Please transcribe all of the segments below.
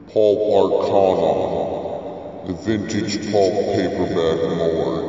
Pulp Arcana, the vintage pulp paperback morgue.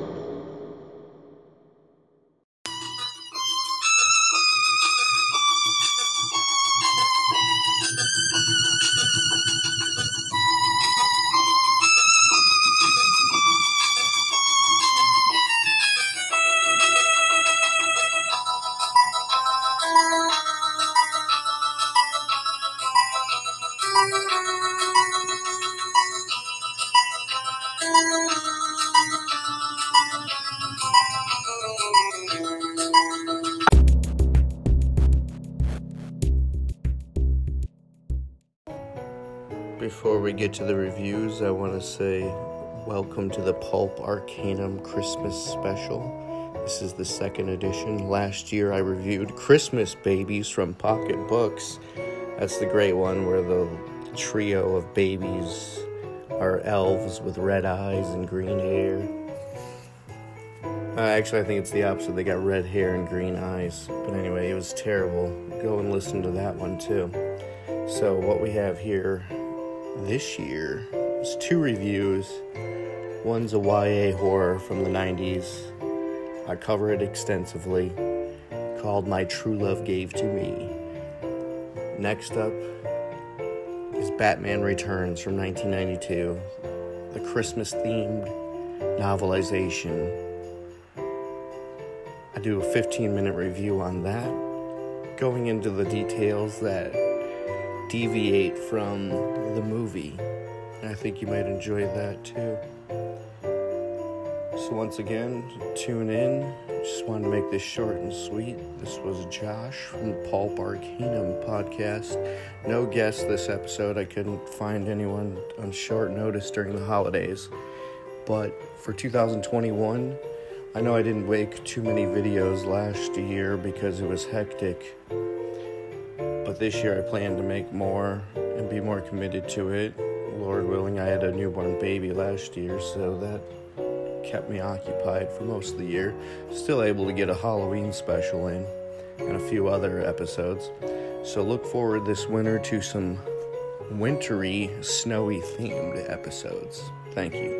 Before we get to the reviews, I want to say welcome to the Pulp Arcanum Christmas Special. This is the second edition. Last year I reviewed Christmas Babies from Pocket Books. That's the great one where the trio of babies are elves with red eyes and green hair. Actually, I think it's the opposite. They got red hair and green eyes. But anyway, it was terrible. Go and listen to that one too. So what we have here this year is two reviews. One's a YA horror from the 90s. I cover it extensively, called My True Love Gave to Me. Next up is Batman Returns from 1992, the Christmas-themed novelization. I do a 15-minute review on that, going into the details that deviate from the movie, and I think you might enjoy that too. So once again, tune in. Just wanted to make this short and sweet. This was Josh from the Pulp Arcanum podcast. No guest this episode. I couldn't find anyone on short notice during the holidays. But for 2021, I know I didn't make too many videos last year because it was hectic. But this year I plan to make more and be more committed to it. Lord willing, I had a newborn baby last year, so that kept me occupied for most of the year. Still able to get a Halloween special in and a few other episodes. So look forward this winter to some wintry, snowy themed episodes. Thank you.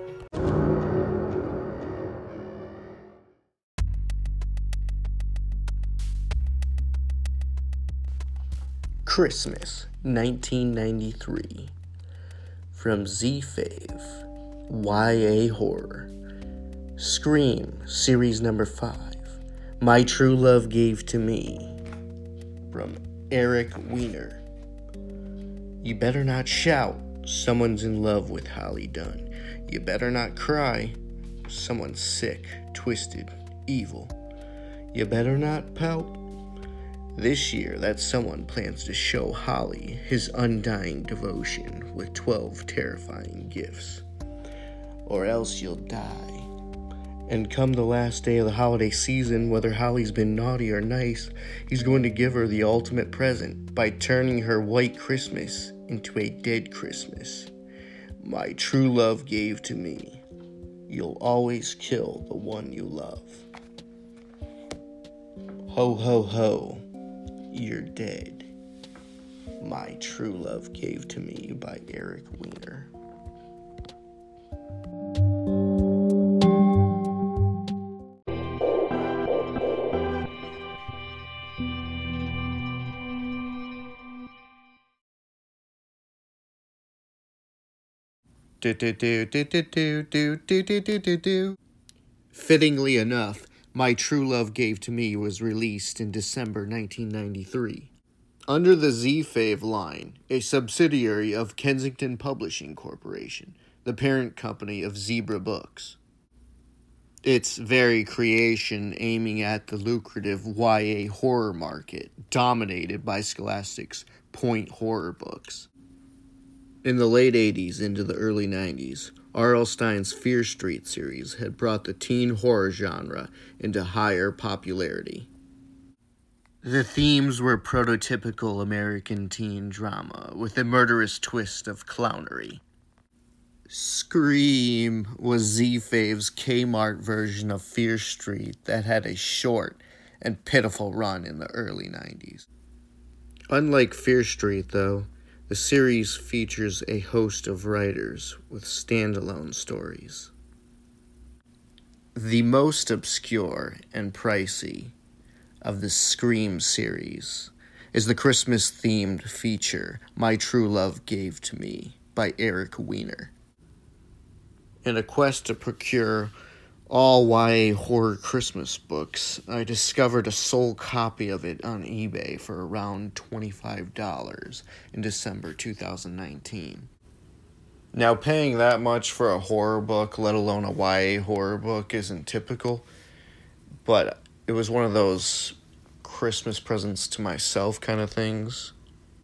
Christmas, 1993. From Z-Fave, YA Horror. Scream, Series Number 5. My True Love Gave to Me. From Eric Weiner. You better not shout, someone's in love with Holly Dunn. You better not cry, someone's sick, twisted, evil. You better not pout. This year, that someone plans to show Holly his undying devotion with 12 terrifying gifts. Or else you'll die. And come the last day of the holiday season, whether Holly's been naughty or nice, he's going to give her the ultimate present by turning her white Christmas into a dead Christmas. My true love gave to me. You'll always kill the one you love. Ho, ho, ho. You're dead. My True Love Gave to Me by Eric Weiner. Fittingly enough, My True Love Gave to Me was released in December 1993. Under the Z-Fave line, a subsidiary of Kensington Publishing Corporation, the parent company of Zebra Books. Its very creation aiming at the lucrative YA horror market, dominated by Scholastic's point horror books. In the late 80s into the early 90s, R.L. Stine's Fear Street series had brought the teen horror genre into higher popularity. The themes were prototypical American teen drama with a murderous twist of clownery. Scream was Z-Fave's Kmart version of Fear Street that had a short and pitiful run in the early 90s. Unlike Fear Street, though, The series features a host of writers with standalone stories. The most obscure and pricey of the Scream series is the Christmas-themed feature My True Love Gave to Me by Eric Weiner. In a quest to procure all YA horror Christmas books, I discovered a sole copy of it on eBay for around $25 in December 2019. Now, paying that much for a horror book, let alone a YA horror book, isn't typical, but it was one of those Christmas presents to myself kind of things,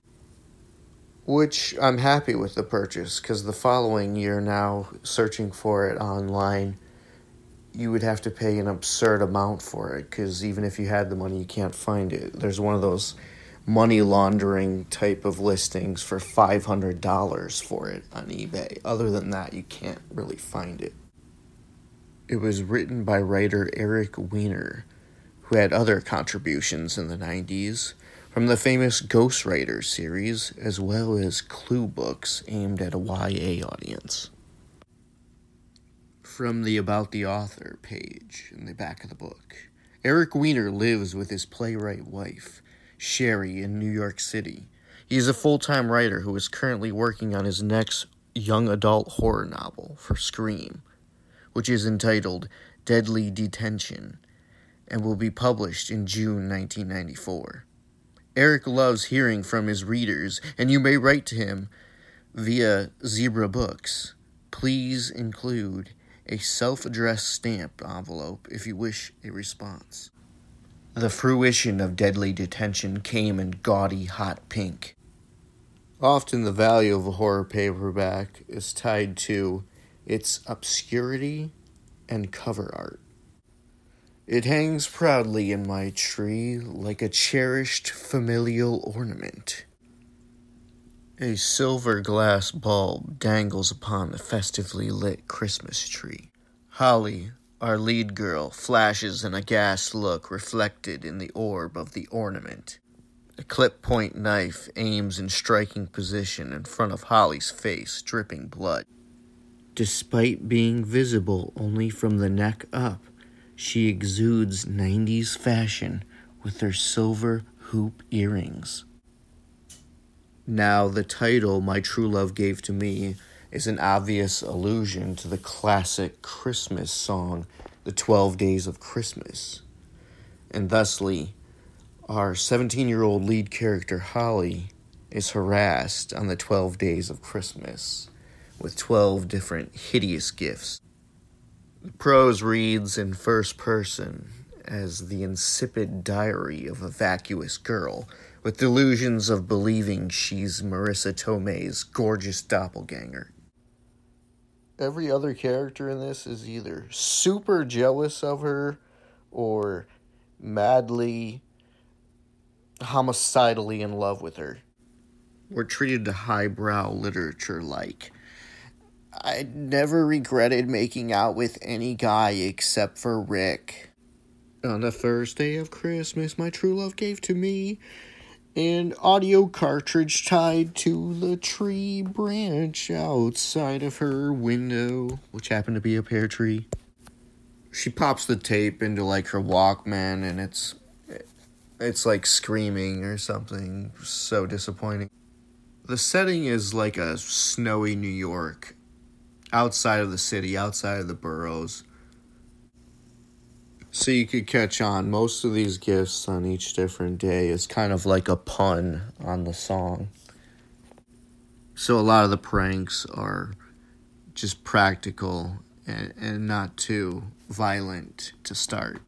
which I'm happy with the purchase, because the following year now, searching for it online, you would have to pay an absurd amount for it, because even if you had the money, you can't find it. There's one of those money laundering type of listings for $500 for it on eBay. Other than that, you can't really find it. It was written by writer Eric Weiner, who had other contributions in the 90s, from the famous Ghost Rider series, as well as Clue books aimed at a YA audience. From the About the Author page in the back of the book, Eric Weiner lives with his playwright wife, Sherry, in New York City. He is a full-time writer who is currently working on his next young adult horror novel for Scream, which is entitled Deadly Detention, and will be published in June 1994. Eric loves hearing from his readers, and you may write to him via Zebra Books. Please include a self-addressed stamp envelope if you wish a response. The fruition of Deadly Detention came in gaudy hot pink. Often the value of a horror paperback is tied to its obscurity and cover art. It hangs proudly in my tree like a cherished familial ornament. A silver glass bulb dangles upon the festively lit Christmas tree. Holly, our lead girl, flashes an aghast look reflected in the orb of the ornament. A clip-point knife aims in striking position in front of Holly's face, dripping blood. Despite being visible only from the neck up, she exudes 90s fashion with her silver hoop earrings. Now, the title, My True Love Gave to Me, is an obvious allusion to the classic Christmas song, The 12 Days of Christmas. And thusly, our 17-year-old lead character, Holly, is harassed on the 12 days of Christmas with 12 different hideous gifts. The prose reads in first person as the insipid diary of a vacuous girl with delusions of believing she's Marissa Tomei's gorgeous doppelganger. Every other character in this is either super jealous of her or madly, homicidally in love with her. We're treated to highbrow literature like, I never regretted making out with any guy except for Rick. On the first day of Christmas, my true love gave to me an audio cartridge tied to the tree branch outside of her window, which happened to be a pear tree. She pops the tape into like her Walkman, and it's like screaming or something. So disappointing. The setting is like a snowy New York, outside of the city, outside of the boroughs. So you could catch on. Most of these gifts on each different day is kind of like a pun on the song. So a lot of the pranks are just practical and not too violent to start.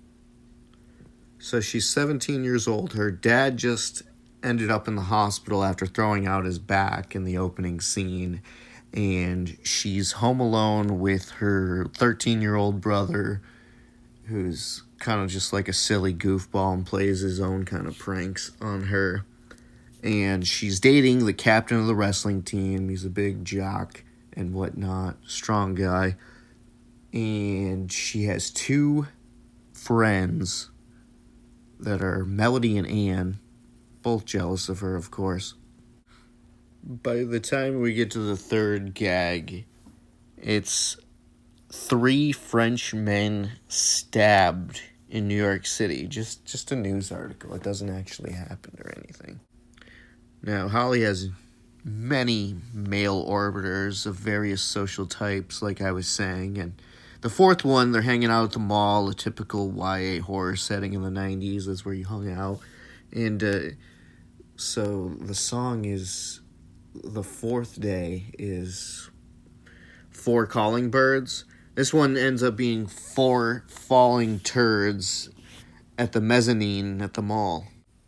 So she's 17 years old. Her dad just ended up in the hospital after throwing out his back in the opening scene. And she's home alone with her 13-year-old brother, who's kind of just like a silly goofball and plays his own kind of pranks on her. And she's dating the captain of the wrestling team. He's a big jock and whatnot, strong guy. And she has two friends that are Melody and Anne, both jealous of her, of course. By the time we get to the third gag, it's 3 French men stabbed in New York City. Just a news article. It doesn't actually happen or anything. Now, Holly has many male orbiters of various social types, like I was saying, and the fourth one, they're hanging out at the mall, a typical YA horror setting in the 90s. That's where you hung out. And so the song is, the fourth day is 4 calling birds. This one ends up being 4 falling turds at the mezzanine at the mall.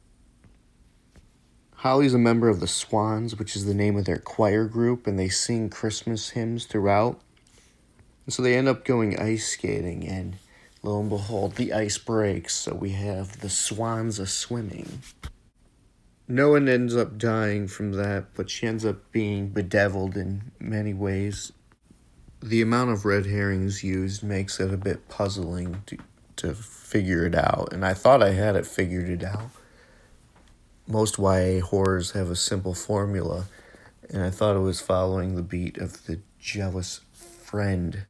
Holly's a member of the Swans, which is the name of their choir group, and they sing Christmas hymns throughout. And so they end up going ice skating, and lo and behold, the ice breaks, so we have the Swans a-swimming. No one ends up dying from that, but she ends up being bedeviled in many ways. The amount of red herrings used makes it a bit puzzling to figure it out, and I thought I had it figured it out. Most YA horrors have a simple formula, and I thought it was following the beat of the jealous friend.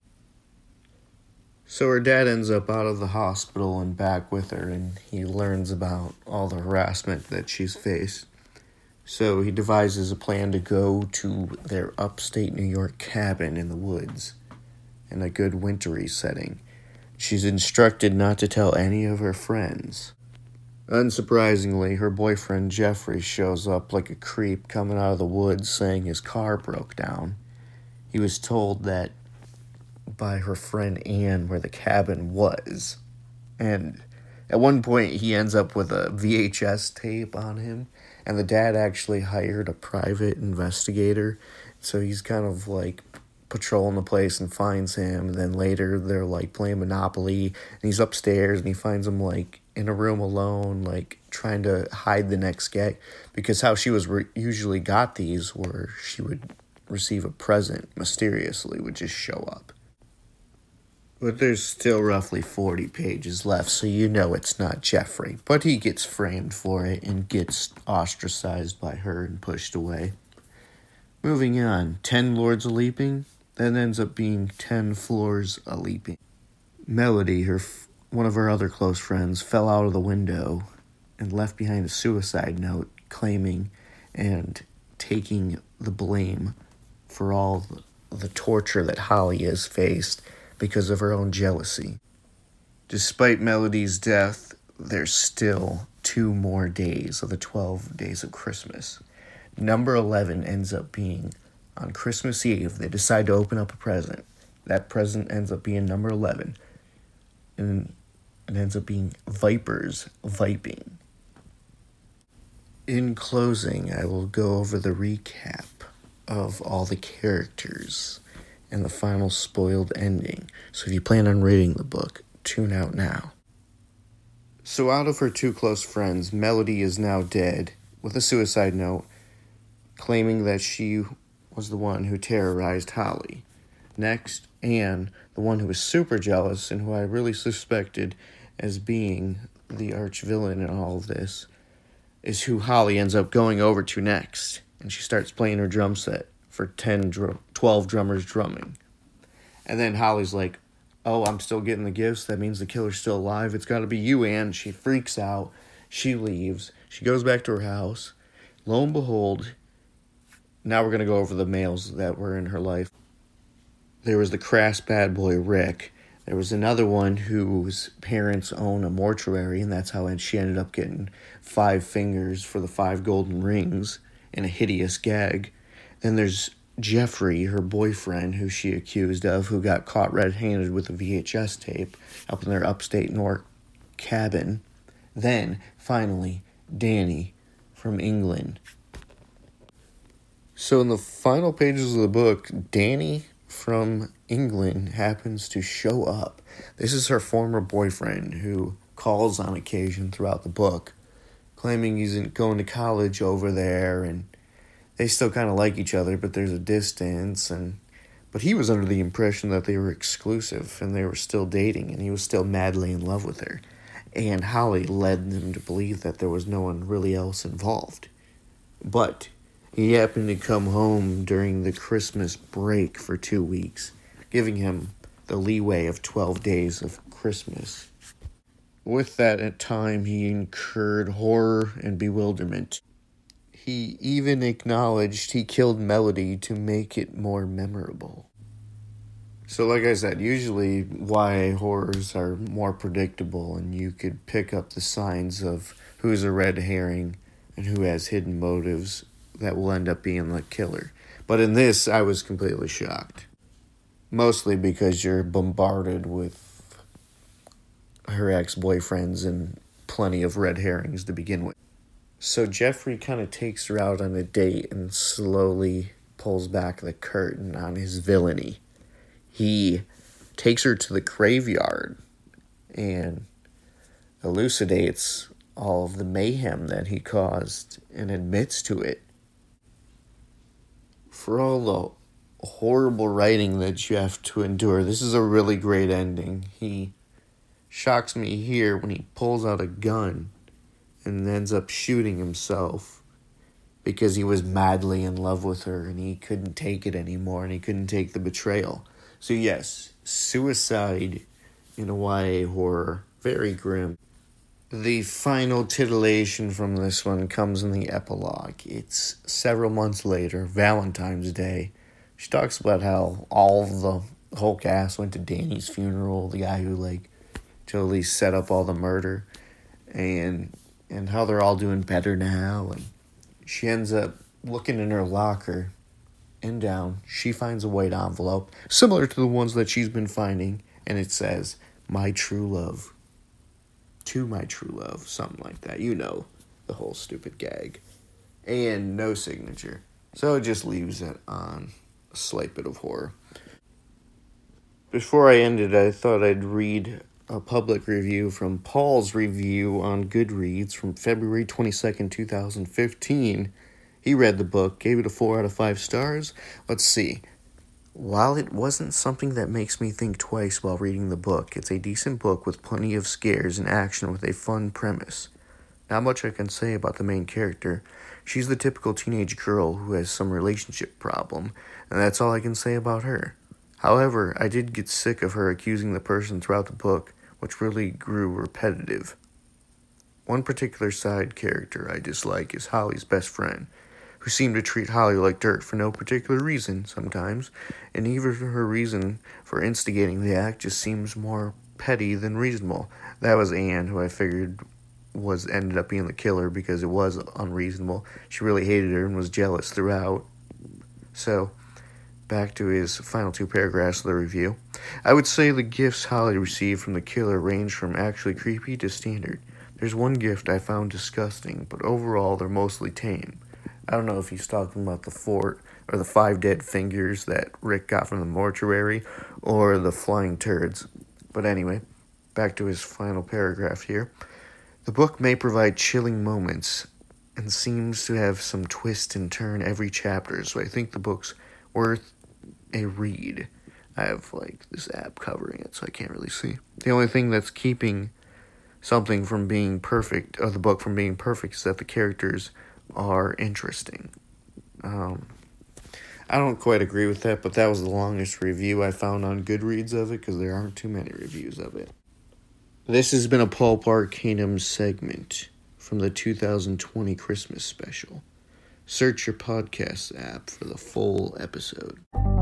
So her dad ends up out of the hospital and back with her, and he learns about all the harassment that she's faced. So he devises a plan to go to their upstate New York cabin in the woods, in a good wintry setting. She's instructed not to tell any of her friends. Unsurprisingly, her boyfriend Jeffrey shows up like a creep coming out of the woods saying his car broke down. He was told that by her friend Anne where the cabin was. And at one point he ends up with a VHS tape on him, and the dad actually hired a private investigator. So he's kind of like patrolling the place and finds him, and then later they're like playing Monopoly, and he's upstairs and he finds him like in a room alone, like trying to hide the next gag, because how she was usually got these were she would receive a present mysteriously, would just show up. But there's still roughly 40 pages left, so you know it's not Jeffrey, but he gets framed for it and gets ostracized by her and pushed away. Moving on, 10 Lords a-Leaping, that ends up being 10 Floors a-Leaping. Melody, one of her other close friends, fell out of the window and left behind a suicide note claiming and taking the blame for all the torture that Holly has faced because of her own jealousy. Despite Melody's death, there's still 2 more days of the 12 days of Christmas. Number 11 ends up being on Christmas Eve. They decide to open up a present. That present ends up being number 11. And it ends up being Vipers Viping. In closing, I will go over the recap of all the characters and the final spoiled ending. So if you plan on reading the book, tune out now. So out of her 2 close friends, Melody is now dead with a suicide note claiming that she was the one who terrorized Holly. Next, Anne, the one who was super jealous and who I really suspected as being the arch villain in all of this, is who Holly ends up going over to next. And she starts playing her drum set for 12 drummers drumming. And then Holly's like, oh, I'm still getting the gifts. That means the killer's still alive. It's got to be you, Anne. She freaks out. She leaves. She goes back to her house. Lo and behold, now we're going to go over the males that were in her life. There was the crass bad boy, Rick. There was another one whose parents own a mortuary, and that's how she ended up getting 5 fingers for the 5 golden rings in a hideous gag. Then there's Jeffrey, her boyfriend, who she accused of, who got caught red-handed with a VHS tape up in their upstate New York cabin. Then, finally, Danny from England. So in the final pages of the book, Danny from England happens to show up. This is her former boyfriend who calls on occasion throughout the book, claiming he's going to college over there, and they still kind of like each other, but there's a distance. But he was under the impression that they were exclusive and they were still dating, and he was still madly in love with her. And Holly led them to believe that there was no one really else involved. But He happened to come home during the Christmas break for 2 weeks, giving him the leeway of 12 days of Christmas. With that at time, he incurred horror and bewilderment. He even acknowledged he killed Melody to make it more memorable. So like I said, usually YA horrors are more predictable and you could pick up the signs of who's a red herring and who has hidden motives that will end up being the killer. But in this, I was completely shocked. Mostly because you're bombarded with her ex-boyfriends and plenty of red herrings to begin with. So Jeffrey kind of takes her out on a date and slowly pulls back the curtain on his villainy. He takes her to the graveyard and elucidates all of the mayhem that he caused and admits to it. For all the horrible writing that you have to endure, this is a really great ending. He shocks me here when he pulls out a gun and ends up shooting himself because he was madly in love with her and he couldn't take it anymore and he couldn't take the betrayal. So yes, suicide in a YA horror, very grim. The final titillation from this one comes in the epilogue. It's several months later, Valentine's Day. She talks about how all of the whole cast went to Danny's funeral, the guy who totally set up all the murder, and how they're all doing better now. And she ends up looking in her locker, and down, she finds a white envelope, similar to the ones that she's been finding, and it says, "My true love. To my true love," something like that. You know, the whole stupid gag. And no signature. So it just leaves it on a slight bit of horror. Before I ended, I thought I'd read a public review from Paul's review on Goodreads from February 22nd, 2015. He read the book, gave it a 4 out of 5 stars. Let's see. While it wasn't something that makes me think twice while reading the book, it's a decent book with plenty of scares and action with a fun premise. Not much I can say about the main character. She's the typical teenage girl who has some relationship problem, and that's all I can say about her. However, I did get sick of her accusing the person throughout the book, which really grew repetitive. One particular side character I dislike is Holly's best friend, who seemed to treat Holly like dirt for no particular reason sometimes, and even her reason for instigating the act just seems more petty than reasonable. That was Anne, who I figured ended up being the killer because it was unreasonable. She really hated her and was jealous throughout. So, back to his final 2 paragraphs of the review. I would say the gifts Holly received from the killer range from actually creepy to standard. There's one gift I found disgusting, but overall they're mostly tame. I don't know if he's talking about the fort or the 5 dead fingers that Rick got from the mortuary or the flying turds. But anyway, back to his final paragraph here. The book may provide chilling moments and seems to have some twist and turn every chapter, so I think the book's worth a read. I have this app covering it, so I can't really see. The only thing that's keeping something from being perfect, or the book from being perfect, is that the characters are interesting. I don't quite agree with that, but that was the longest review I found on Goodreads of it, because there aren't too many reviews of it. This has been a Pulp Arcanum segment from the 2020 Christmas special. Search your podcast app for the full episode.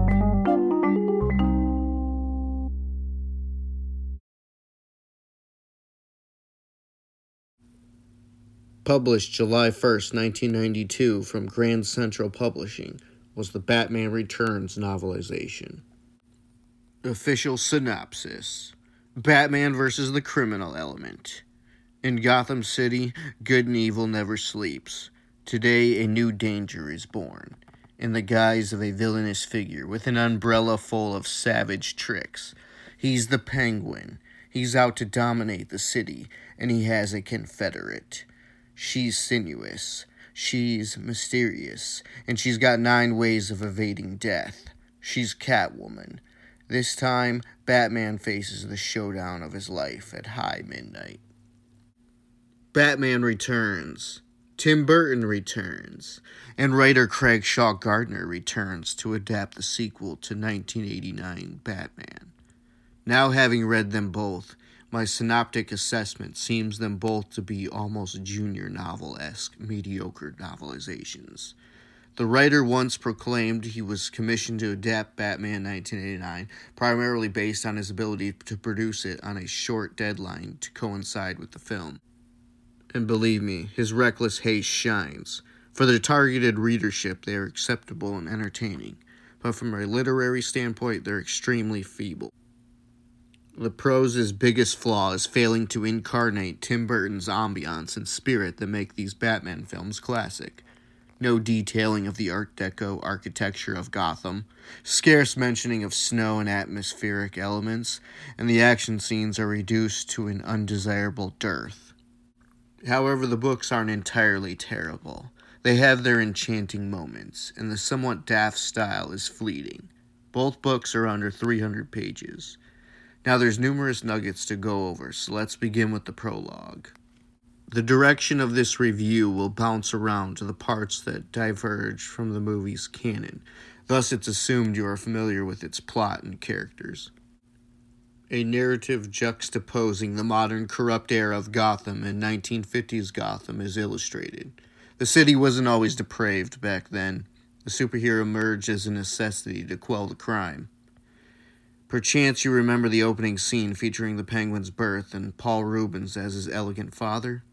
Published July 1st, 1992 from Grand Central Publishing, was the Batman Returns novelization. Official synopsis. Batman versus the criminal element. In Gotham City, good and evil never sleeps. Today, a new danger is born, in the guise of a villainous figure with an umbrella full of savage tricks. He's the Penguin. He's out to dominate the city, and he has a confederate. She's sinuous, she's mysterious, and she's got 9 ways of evading death. She's Catwoman. This time, Batman faces the showdown of his life at high midnight. Batman Returns Tim Burton returns, and writer Craig Shaw Gardner returns to adapt the sequel to 1989 Batman. Now having read them both, my synoptic assessment seems them both to be almost junior novel-esque, mediocre novelizations. The writer once proclaimed he was commissioned to adapt Batman 1989, primarily based on his ability to produce it on a short deadline to coincide with the film. And believe me, his reckless haste shines. For their targeted readership, they are acceptable and entertaining, but from a literary standpoint, they're extremely feeble. The prose's biggest flaw is failing to incarnate Tim Burton's ambiance and spirit that make these Batman films classic. No detailing of the Art Deco architecture of Gotham, scarce mentioning of snow and atmospheric elements, and the action scenes are reduced to an undesirable dearth. However, the books aren't entirely terrible. They have their enchanting moments, and the somewhat daft style is fleeting. Both books are under 300 pages. Now there's numerous nuggets to go over, so let's begin with the prologue. The direction of this review will bounce around to the parts that diverge from the movie's canon, thus it's assumed you are familiar with its plot and characters. A narrative juxtaposing the modern corrupt era of Gotham and 1950s Gotham is illustrated. The city wasn't always depraved back then. The superhero emerged as a necessity to quell the crime. Perchance you remember the opening scene featuring the Penguin's birth and Paul Rubens as his elegant father?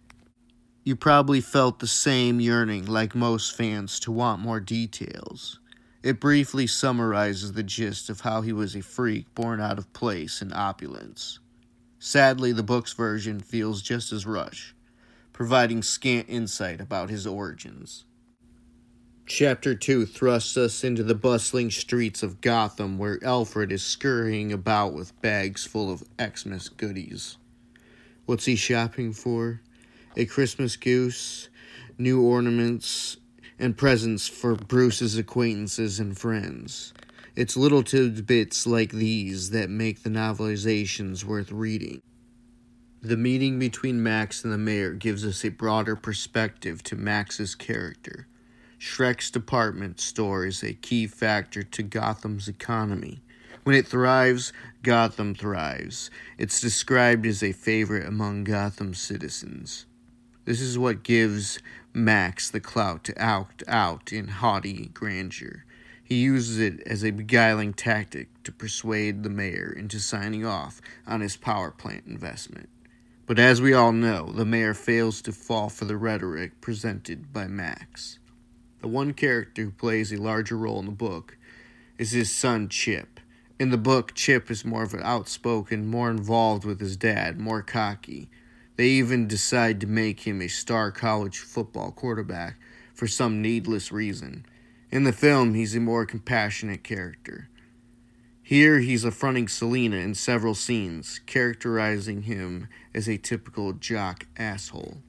You probably felt the same yearning, like most fans, to want more details. It briefly summarizes the gist of how he was a freak born out of place and opulence. Sadly, the book's version feels just as rushed, providing scant insight about his origins. Chapter 2 thrusts us into the bustling streets of Gotham, where Alfred is scurrying about with bags full of Xmas goodies. What's he shopping for? A Christmas goose, new ornaments, and presents for Bruce's acquaintances and friends. It's little tidbits like these that make the novelizations worth reading. The meeting between Max and the mayor gives us a broader perspective to Max's character. Shrek's department store is a key factor to Gotham's economy. When it thrives, Gotham thrives. It's described as a favorite among Gotham's citizens. This is what gives Max the clout to act out in haughty grandeur. He uses it as a beguiling tactic to persuade the mayor into signing off on his power plant investment. But as we all know, the mayor fails to fall for the rhetoric presented by Max. The one character who plays a larger role in the book is his son, Chip. In the book, Chip is more of an outspoken, more involved with his dad, more cocky. They even decide to make him a star college football quarterback for some needless reason. In the film, he's a more compassionate character. Here, he's affronting Selina in several scenes, characterizing him as a typical jock asshole.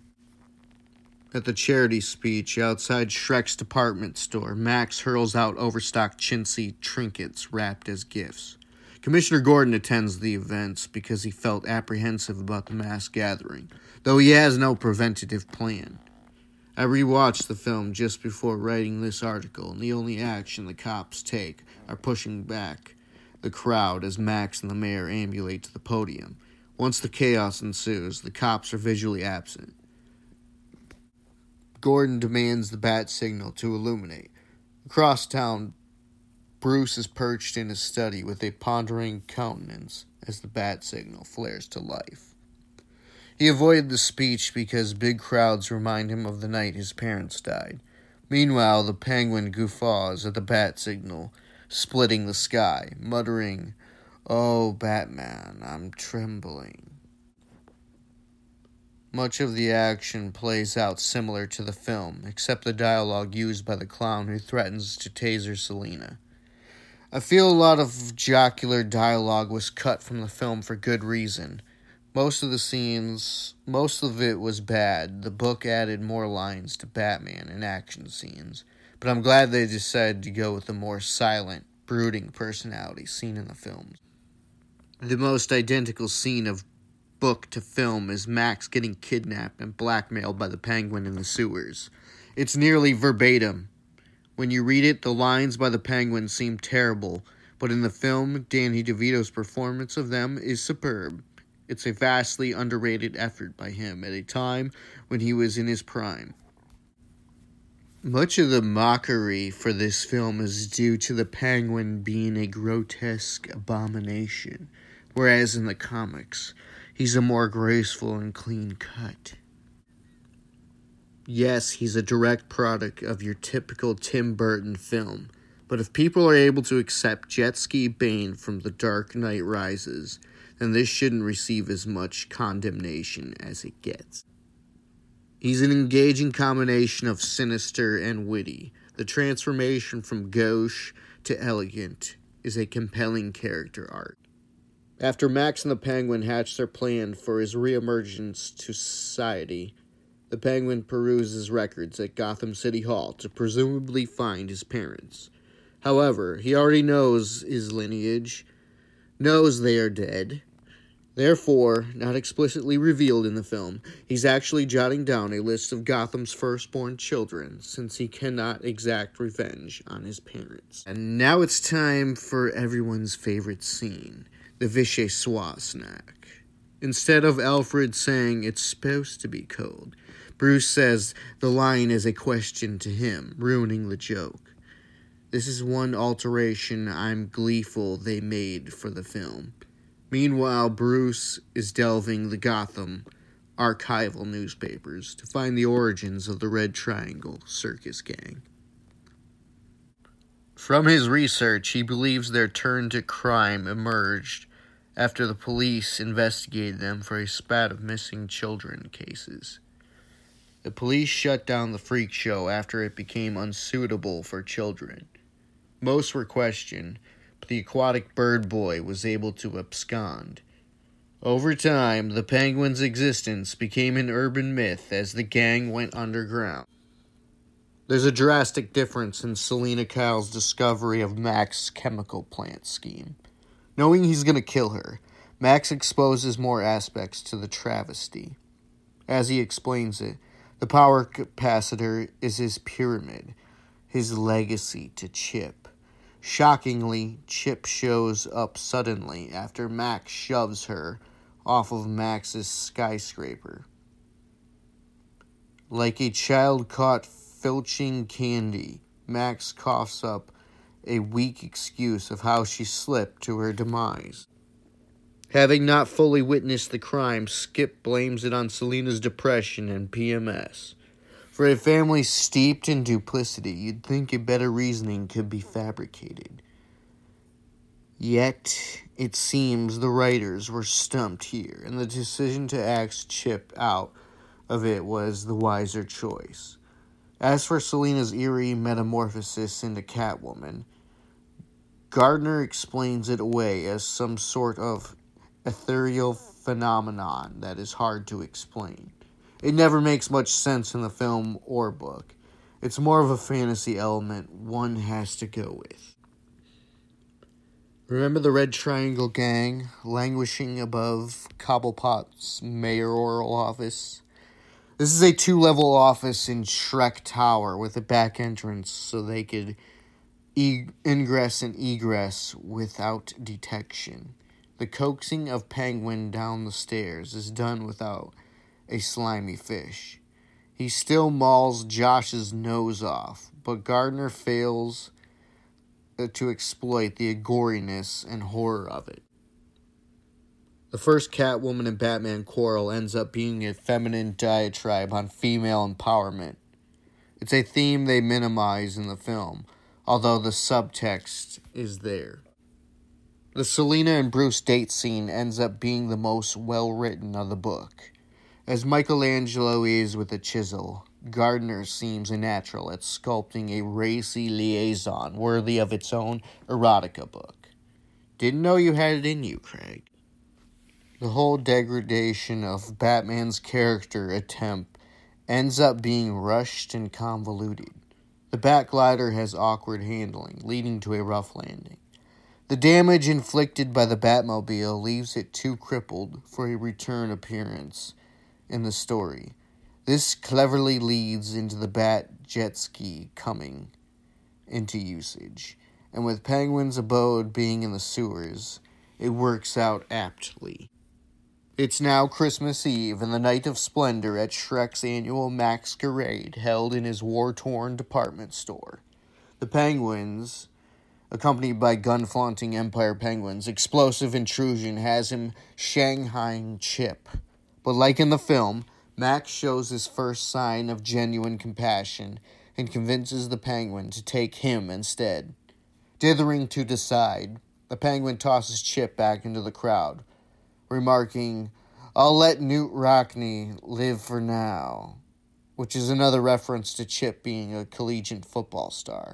At the charity speech outside Shrek's department store, Max hurls out overstocked chintzy trinkets wrapped as gifts. Commissioner Gordon attends the events because he felt apprehensive about the mass gathering, though he has no preventative plan. I rewatched the film just before writing this article, and the only action the cops take are pushing back the crowd as Max and the mayor ambulate to the podium. Once the chaos ensues, the cops are visually absent. Gordon demands the bat signal to illuminate. Across town, Bruce is perched in his study with a pondering countenance as the bat signal flares to life. He avoided the speech because big crowds remind him of the night his parents died. Meanwhile, the Penguin guffaws at the bat signal, splitting the sky, muttering, "Oh, Batman, I'm trembling." Much of the action plays out similar to the film, except the dialogue used by the clown who threatens to taser Selina. I feel a lot of jocular dialogue was cut from the film for good reason. Most of it was bad. The book added more lines to Batman and action scenes, but I'm glad they decided to go with the more silent, brooding personality seen in the films. The most identical scene of book to film is Max getting kidnapped and blackmailed by the Penguin in the sewers. It's nearly verbatim. When you read it, the lines by the Penguin seem terrible, but in the film, Danny DeVito's performance of them is superb. It's a vastly underrated effort by him at a time when he was in his prime. Much of the mockery for this film is due to the Penguin being a grotesque abomination, whereas in the comics, he's a more graceful and clean cut. Yes, he's a direct product of your typical Tim Burton film, but if people are able to accept Jet Ski Bane from The Dark Knight Rises, then this shouldn't receive as much condemnation as it gets. He's an engaging combination of sinister and witty. The transformation from gauche to elegant is a compelling character arc. After Max and the Penguin hatch their plan for his reemergence to society, the Penguin peruses records at Gotham City Hall to presumably find his parents. However, he already knows his lineage, knows they are dead. Therefore, not explicitly revealed in the film, he's actually jotting down a list of Gotham's firstborn children, since he cannot exact revenge on his parents. And now it's time for everyone's favorite scene, the Vichyssoise snack. Instead of Alfred saying it's supposed to be cold, Bruce says the line is a question to him, ruining the joke. This is one alteration I'm gleeful they made for the film. Meanwhile, Bruce is delving the Gotham archival newspapers to find the origins of the Red Triangle Circus Gang. From his research, he believes their turn to crime emerged after the police investigated them for a spat of missing children cases. The police shut down the freak show after it became unsuitable for children. Most were questioned, but the aquatic bird boy was able to abscond. Over time, the Penguin's existence became an urban myth as the gang went underground. There's a drastic difference in Selina Kyle's discovery of Max's chemical plant scheme. Knowing he's going to kill her, Max exposes more aspects to the travesty. As he explains it, the power capacitor is his pyramid, his legacy to Chip. Shockingly, Chip shows up suddenly after Max shoves her off of Max's skyscraper. Like a child caught filching candy, Max coughs up a weak excuse of how she slipped to her demise. Having not fully witnessed the crime, Skip blames it on Selina's depression and PMS. For a family steeped in duplicity, you'd think a better reasoning could be fabricated. Yet, it seems the writers were stumped here, and the decision to axe Chip out of it was the wiser choice. As for Selina's eerie metamorphosis into Catwoman, Gardner explains it away as some sort of ethereal phenomenon that is hard to explain. It never makes much sense in the film or book. It's more of a fantasy element one has to go with. Remember the Red Triangle Gang languishing above Cobblepot's mayoral office? This is a 2-level office in Shrek Tower with a back entrance so they could ingress and egress without detection. The coaxing of Penguin down the stairs is done without a slimy fish. He still mauls Josh's nose off, but Gardner fails to exploit the goriness and horror of it. The first Catwoman and Batman quarrel ends up being a feminine diatribe on female empowerment. It's a theme they minimize in the film, although the subtext is there. The Selina and Bruce date scene ends up being the most well-written of the book. As Michelangelo is with a chisel, Gardner seems a natural at sculpting a racy liaison worthy of its own erotica book. Didn't know you had it in you, Craig. The whole degradation of Batman's character attempt ends up being rushed and convoluted. The Batglider has awkward handling, leading to a rough landing. The damage inflicted by the Batmobile leaves it too crippled for a return appearance in the story. This cleverly leads into the Bat jet ski coming into usage, and with Penguin's abode being in the sewers, it works out aptly. It's now Christmas Eve and the night of splendor at Shrek's annual masquerade held in his war-torn department store. The Penguins, accompanied by gun-flaunting Empire Penguins, explosive intrusion has him shanghaiing Chip. But like in the film, Max shows his first sign of genuine compassion and convinces the Penguin to take him instead. Dithering to decide, the Penguin tosses Chip back into the crowd, remarking, "I'll let Newt Rockne live for now," which is another reference to Chip being a collegiate football star,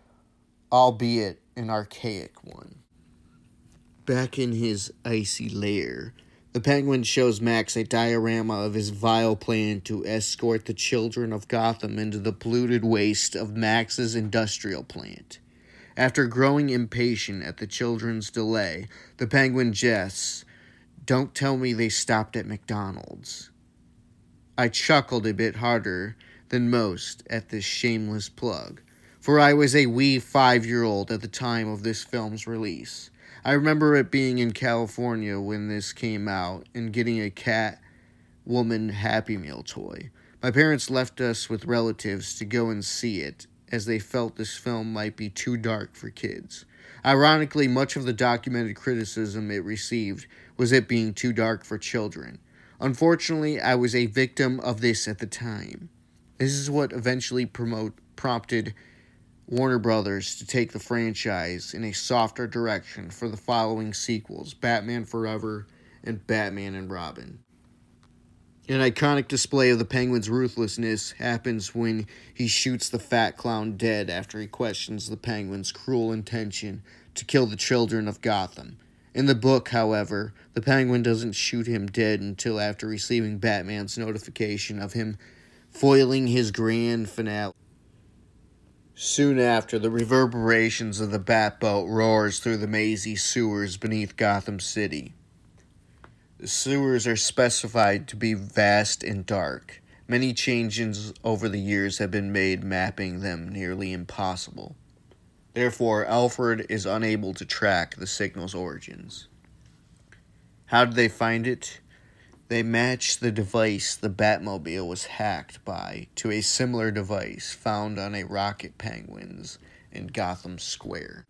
albeit an archaic one. Back in his icy lair, the Penguin shows Max a diorama of his vile plan to escort the children of Gotham into the polluted waste of Max's industrial plant. After growing impatient at the children's delay, the Penguin jests, "Don't tell me they stopped at McDonald's." I chuckled a bit harder than most at this shameless plug, for I was a wee 5-year-old at the time of this film's release. I remember it being in California when this came out and getting a Catwoman Happy Meal toy. My parents left us with relatives to go and see it, as they felt this film might be too dark for kids. Ironically, much of the documented criticism it received was it being too dark for children. Unfortunately, I was a victim of this at the time. This is what eventually prompted Warner Brothers to take the franchise in a softer direction for the following sequels, Batman Forever and Batman and Robin. An iconic display of the Penguin's ruthlessness happens when he shoots the fat clown dead after he questions the Penguin's cruel intention to kill the children of Gotham. In the book, however, the Penguin doesn't shoot him dead until after receiving Batman's notification of him foiling his grand finale. Soon after, the reverberations of the Batboat roars through the mazy sewers beneath Gotham City. The sewers are specified to be vast and dark. Many changes over the years have been made, mapping them nearly impossible. Therefore, Alfred is unable to track the signal's origins. How did they find it? They matched the device the Batmobile was hacked by to a similar device found on a Rocket Penguins in Gotham Square.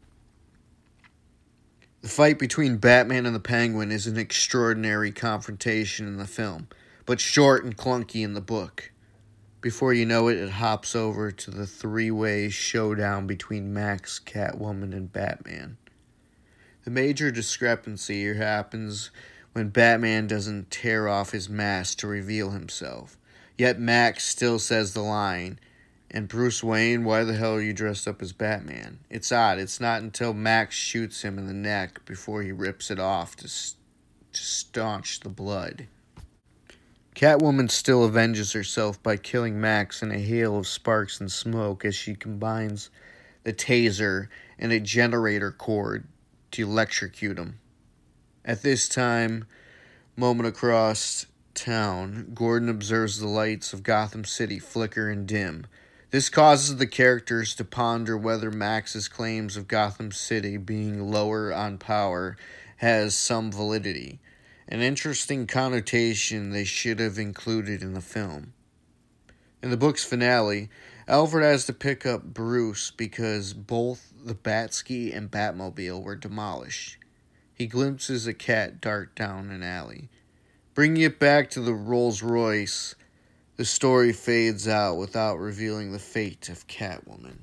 The fight between Batman and the Penguin is an extraordinary confrontation in the film, but short and clunky in the book. Before you know it, it hops over to the three-way showdown between Max, Catwoman, and Batman. The major discrepancy here happens when Batman doesn't tear off his mask to reveal himself. Yet Max still says the line, "And Bruce Wayne, why the hell are you dressed up as Batman?" It's odd. It's not until Max shoots him in the neck before he rips it off to staunch the blood. Catwoman still avenges herself by killing Max in a hail of sparks and smoke as she combines the taser and a generator cord to electrocute him. At this time, moment across town, Gordon observes the lights of Gotham City flicker and dim. This causes the characters to ponder whether Max's claims of Gotham City being lower on power has some validity, an interesting connotation they should have included in the film. In the book's finale, Alfred has to pick up Bruce because both the Batski and Batmobile were demolished. He glimpses a cat dart down an alley. Bringing it back to the Rolls-Royce, the story fades out without revealing the fate of Catwoman.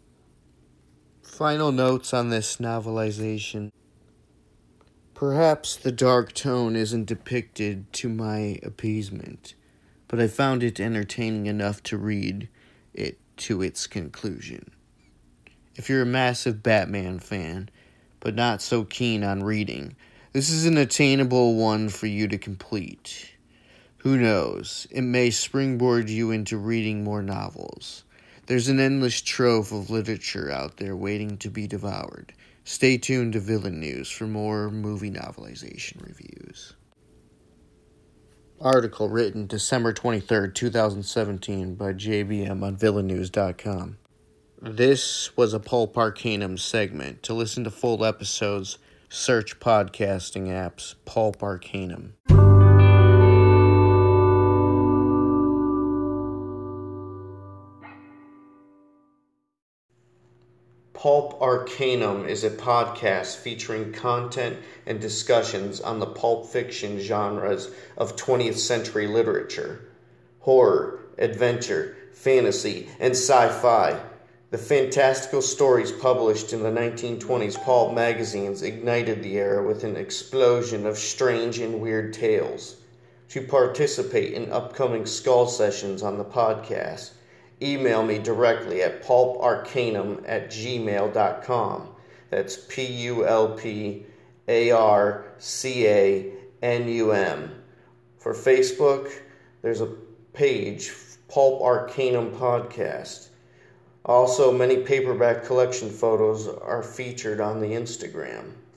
Final notes on this novelization. Perhaps the dark tone isn't depicted to my appeasement, but I found it entertaining enough to read it to its conclusion. If you're a massive Batman fan, but not so keen on reading, this is an attainable one for you to complete. Who knows, it may springboard you into reading more novels. There's an endless trove of literature out there waiting to be devoured. Stay tuned to Villain News for more movie novelization reviews. Article written December 23rd, 2017 by JBM on VillainNews.com. This was a Pulp Arcanum segment. To listen to full episodes, search podcasting apps Pulp Arcanum. Pulp Arcanum is a podcast featuring content and discussions on the pulp fiction genres of 20th century literature: horror, adventure, fantasy, and sci-fi. The fantastical stories published in the 1920s pulp magazines ignited the era with an explosion of strange and weird tales. To participate in upcoming Skull Sessions on the podcast, email me directly at pulparcanum@gmail.com. That's PULPARCANUM. For Facebook, there's a page, Pulp Arcanum Podcast. Also, many paperback collection photos are featured on the Instagram.